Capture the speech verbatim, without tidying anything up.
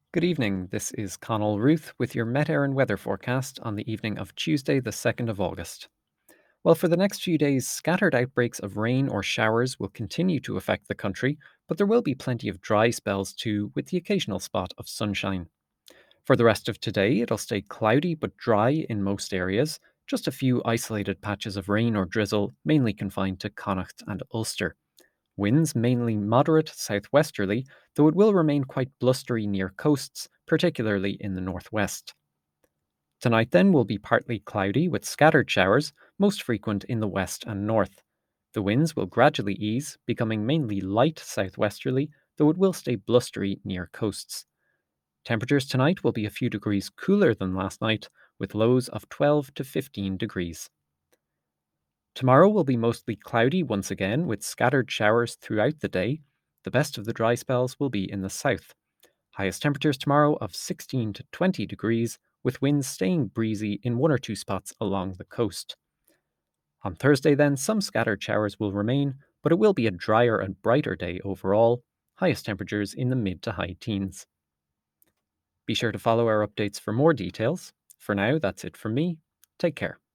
Good evening. This is Connell Ruth with your Met Éireann weather forecast on the evening of Tuesday, the second of August. Well, for the next few days, scattered outbreaks of rain or showers will continue to affect the country, but there will be plenty of dry spells too, with the occasional spot of sunshine. For the rest of today, it'll stay cloudy but dry in most areas, just a few isolated patches of rain or drizzle, mainly confined to Connacht and Ulster. Winds mainly moderate southwesterly, though it will remain quite blustery near coasts, particularly in the northwest. Tonight, then, will be partly cloudy with scattered showers, most frequent in the west and north. The winds will gradually ease, becoming mainly light southwesterly, though it will stay blustery near coasts. Temperatures tonight will be a few degrees cooler than last night, with lows of twelve to fifteen degrees. Tomorrow will be mostly cloudy once again, with scattered showers throughout the day. The best of the dry spells will be in the south. Highest temperatures tomorrow of sixteen to twenty degrees, with winds staying breezy in one or two spots along the coast. On Thursday, then, some scattered showers will remain, but it will be a drier and brighter day overall. Highest temperatures in the mid to high teens. Be sure to follow our updates for more details. For now, that's it from me. Take care.